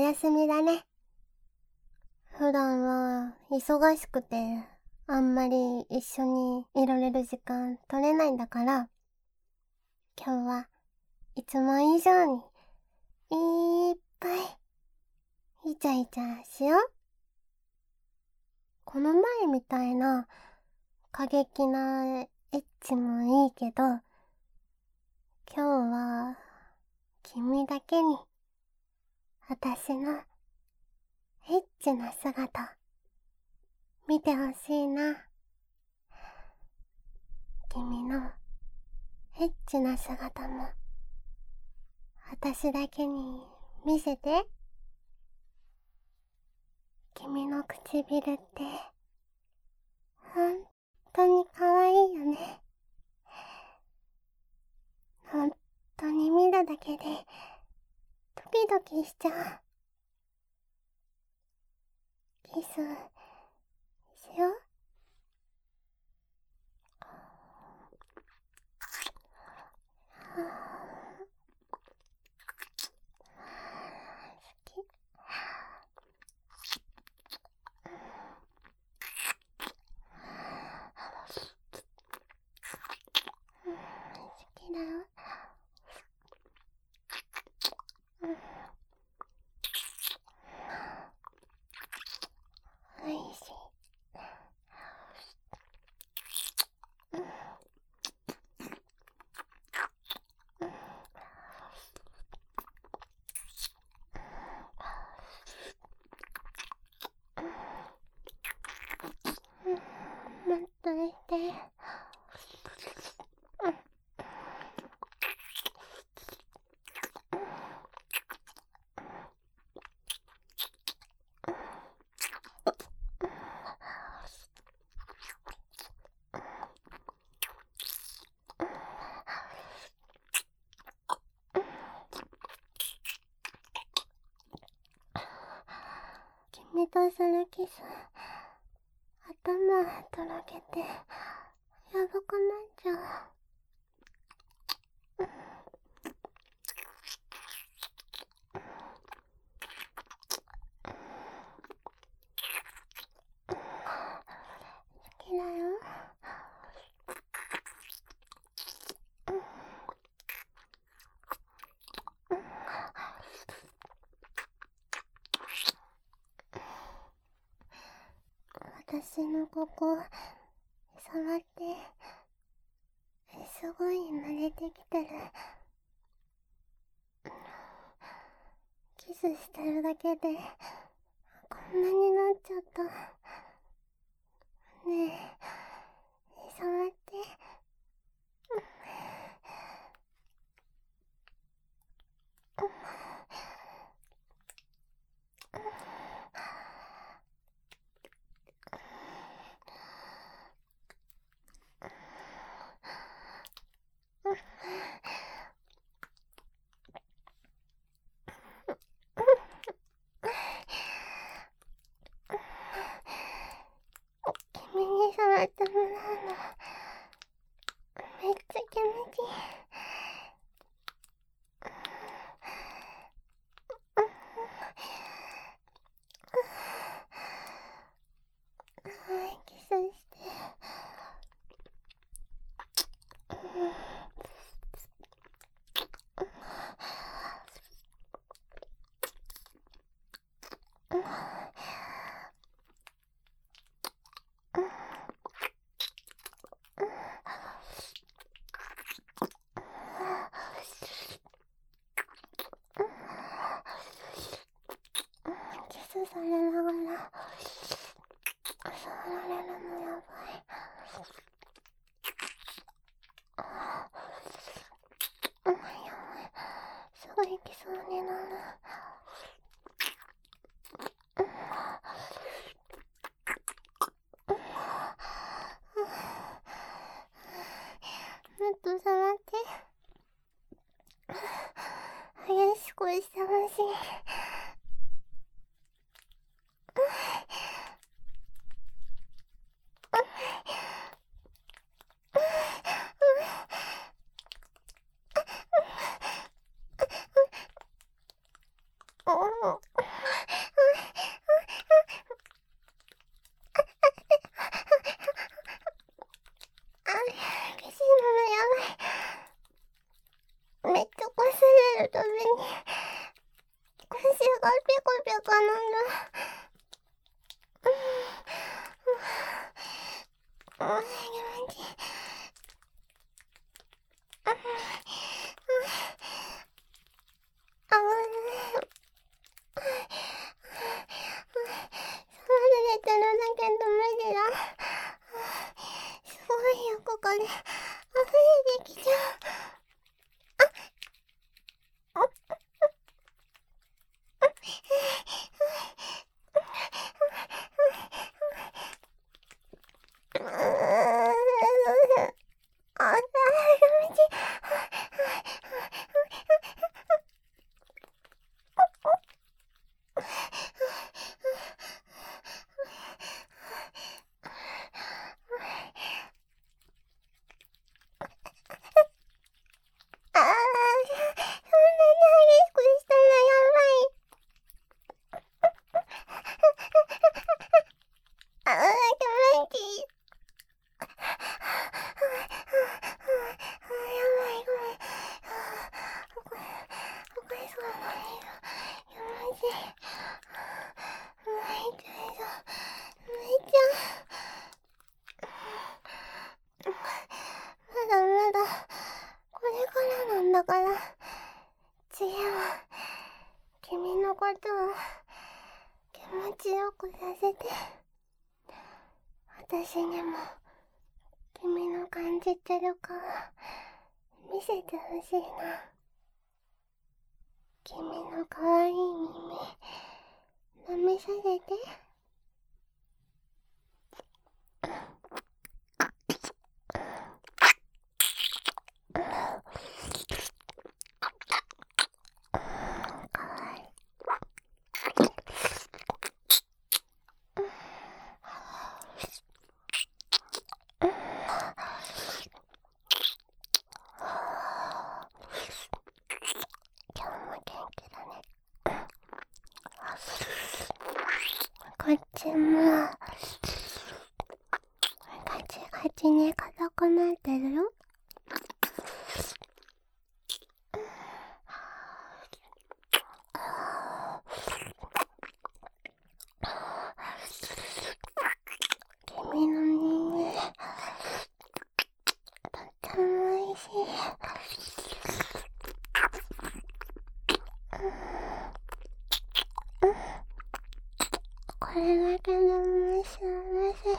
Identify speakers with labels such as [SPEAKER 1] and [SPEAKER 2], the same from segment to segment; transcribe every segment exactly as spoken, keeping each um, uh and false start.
[SPEAKER 1] 休みだね。普段は忙しくてあんまり一緒にいられる時間取れないんだから、今日はいつも以上にいっぱいイチャイチャしよう。この前みたいな過激なエッチもいいけど、今日は君だけに私のエッチな姿見てほしいな。君のエッチな姿も私だけに見せて。君の唇ってほんとに可愛いよね。ほんとに見るだけでドキドキしちゃう。キスしよう。好き。好きだよ。おいしい。もっとして。君とするキス、頭とろけてやばくなっちゃう。好きだよ。私のここ触ってすごい慣れてきてる。キスしてるだけでこんなになっちゃった。ねえ、触って。君に触ってもらうのめっちゃ気持ちいい。はい、キスして。キスされながら触られるのやばい。やばい、すぐ行きそうになる。もっと触って。激しくしてほしい。 腰がピコピコなんだ。うん、うん、気持ちいい。うん、うん、あ、うん、触られてるだけど無理だ。すごいよ、ここで溢れてきちゃう。まだまだこれからなんだから、次は君のことを気持ちよくさせて、私にも君の感じてる顔見せてほしいな。君のかわいい耳舐めさせて。こっちもガチガチに硬くなってるよ。君の耳とってもおいしい。これだけでも幸せ。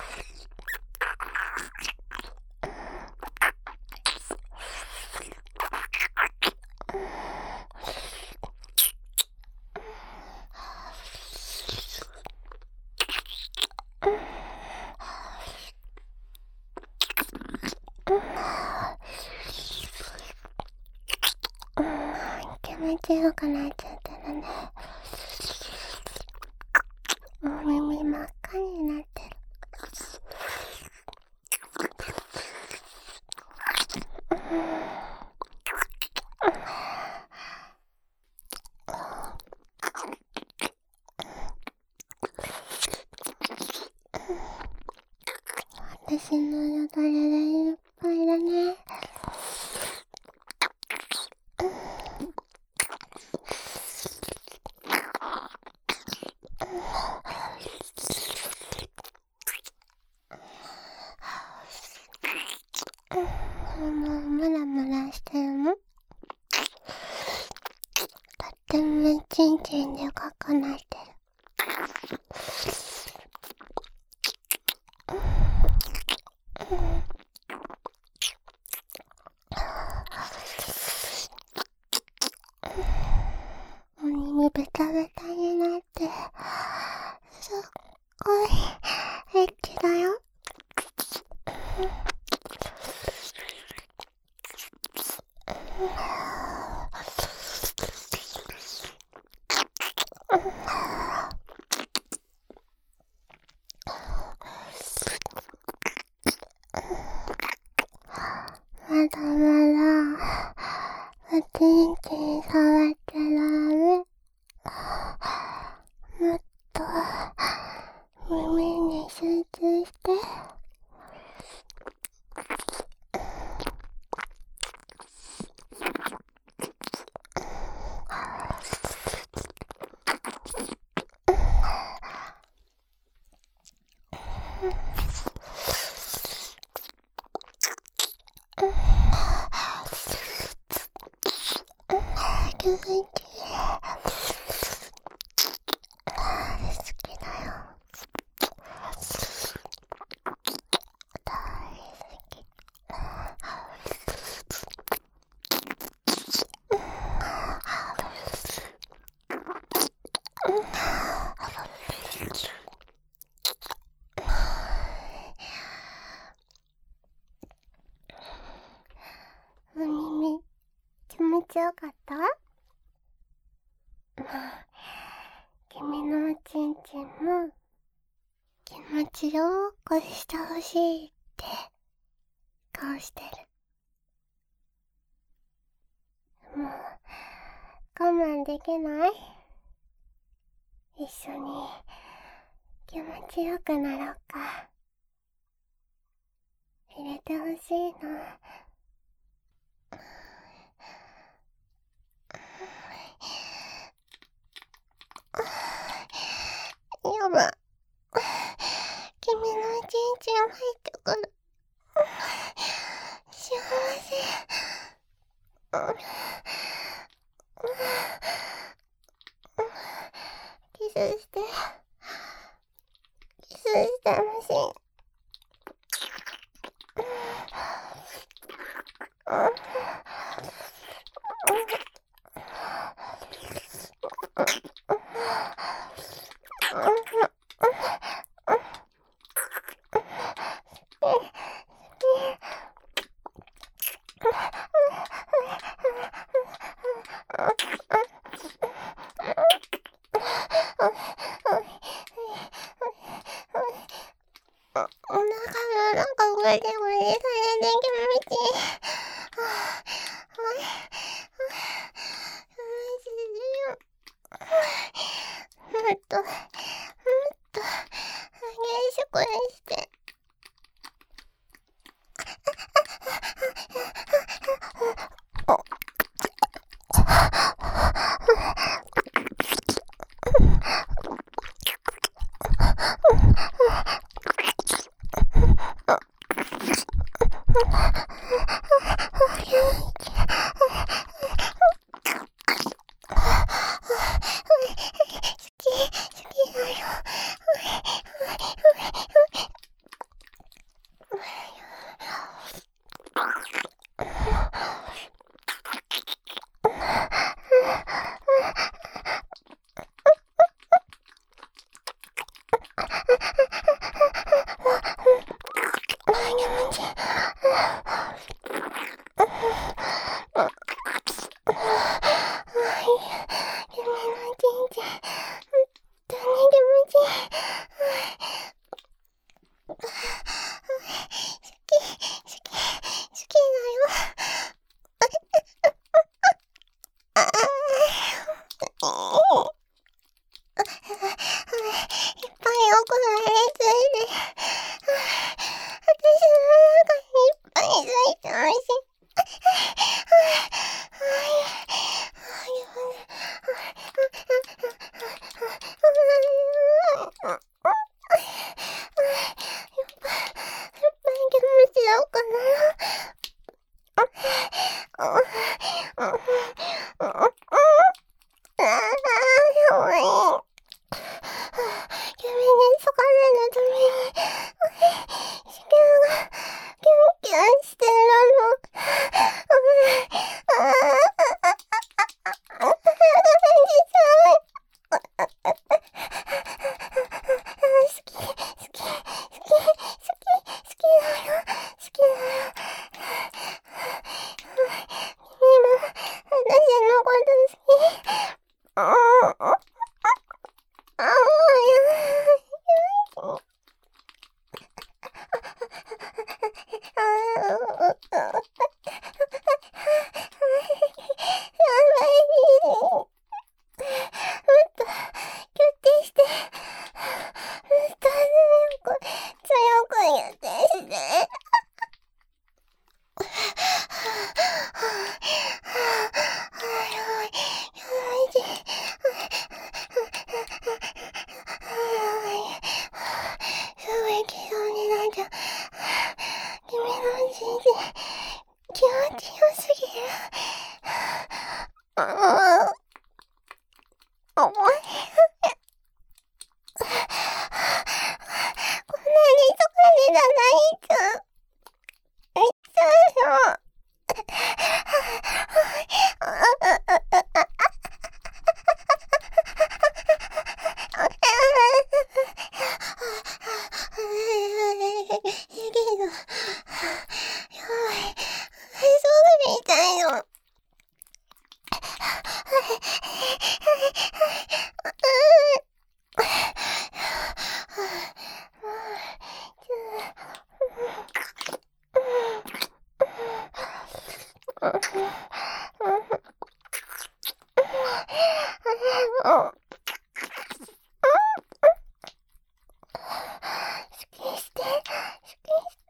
[SPEAKER 1] 気持ちよくなっちゃってるね。お耳真っ赤になってる。私のよだれでいっぱいだね。もうムラムラしてるの？とってもちんちんでかくなってる。お耳ベタベタになってすっごいエッチだよ。まだまだおちんちん触っちゃダメ。もっと耳に集中して。 君のおちんちんも気持ちよくしてほしいって顔してる。もう我慢できない？一緒に気持ちよくなろうか。入れてほしいの。やば。君のおちんちん入ってくる。幸せ。キスして。キスしてほしい。お腹の中ぐりぐりされて気持ちいい。もっと、もっと激しくして。 もう好きにして、好きにして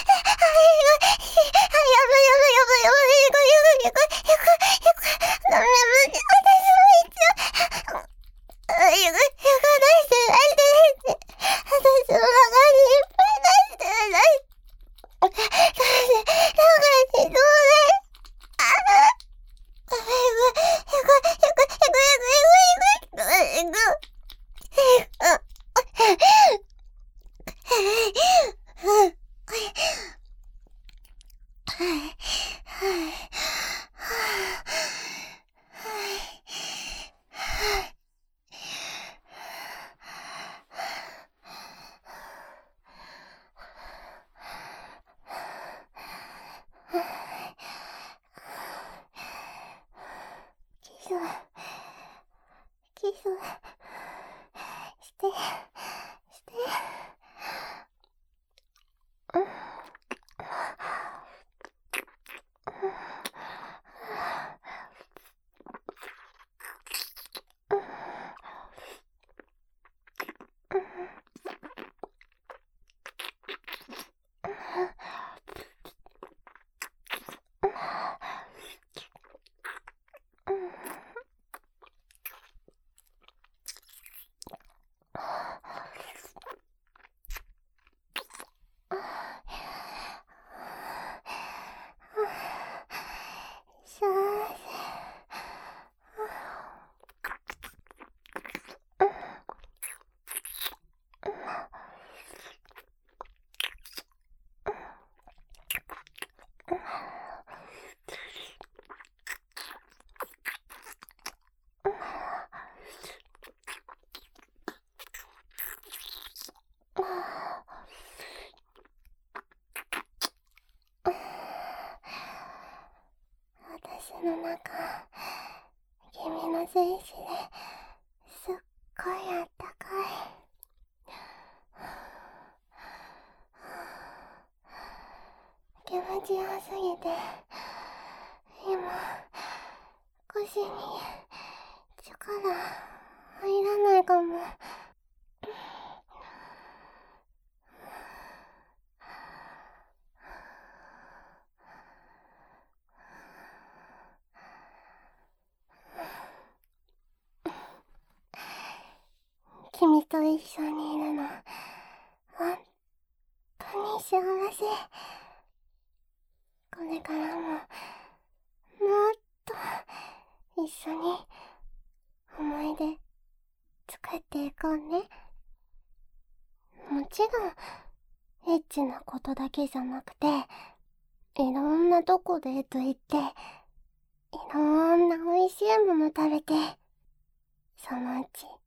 [SPEAKER 1] ダメして、して。うん。私の中、君の精子ですっごいあったかい。気持ちよすぎて、今、腰に力入らないかも。君と一緒にいるの、本当に幸せ。これからも、もっと一緒に思い出作っていこうね。もちろん、エッチなことだけじゃなくて、いろんなとこデート行って、いろんな美味しいもの食べて、そのうち